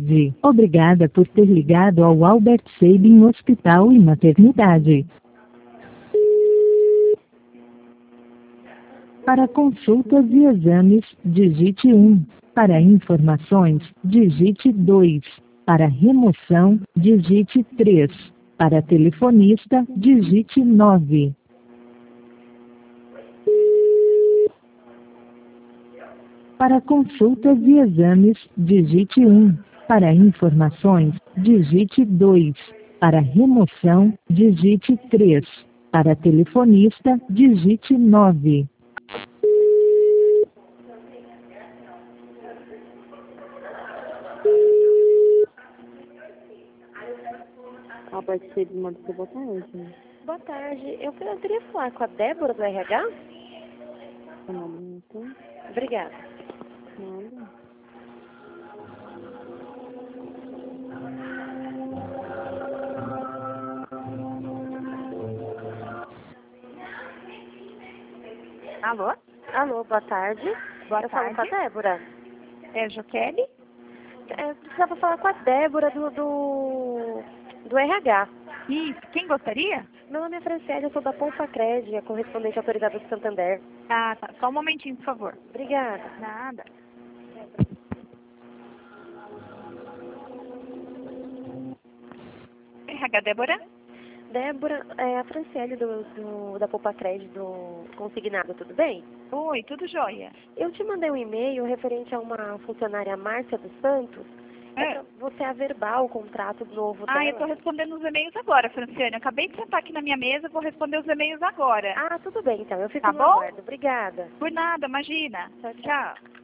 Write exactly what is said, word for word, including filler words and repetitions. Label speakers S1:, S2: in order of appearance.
S1: tarde. Obrigada por ter ligado ao Albert Sabin Hospital e Maternidade. Para consultas e exames, digite um. Para informações, digite dois. Para remoção, digite três. Para telefonista, digite nove. Para consultas e exames, digite um. Para informações, digite dois. Para remoção, digite três. Para telefonista, digite nove.
S2: Albert Sabin, boa tarde.
S3: Boa tarde. Eu queria falar com a Débora do R H?
S2: Um momento.
S3: Obrigada.
S2: Nada.
S4: Alô?
S3: Alô, boa tarde.
S4: Boa
S3: eu
S4: tarde.
S3: falo com a Débora.
S4: É Joquele?
S3: É, eu precisava falar com a Débora do, do, do R H.
S4: Isso. Quem gostaria?
S3: Meu nome é Franciele, eu sou da Poupa Cred, a correspondente autorizada do Santander.
S4: Ah, tá. Só um momentinho, por favor.
S3: Obrigada.
S4: Nada. R H Débora?
S3: Débora, é a Franciele do, do, da Poupa Cred, do Consignado, tudo bem?
S4: Oi, tudo jóia.
S3: Eu te mandei um e-mail referente a uma funcionária Márcia dos Santos. É,
S4: É.
S3: pra você averbar o contrato novo dela.
S4: Ah, eu tô respondendo os e-mails agora, Franciane. Eu acabei de sentar aqui na minha mesa, vou responder os e-mails agora.
S3: Ah, tudo bem, então. Eu fico
S4: Tá
S3: no
S4: bom?
S3: aguardo. Obrigada.
S4: Por nada, imagina.
S3: Tchau, tchau.
S4: Tchau.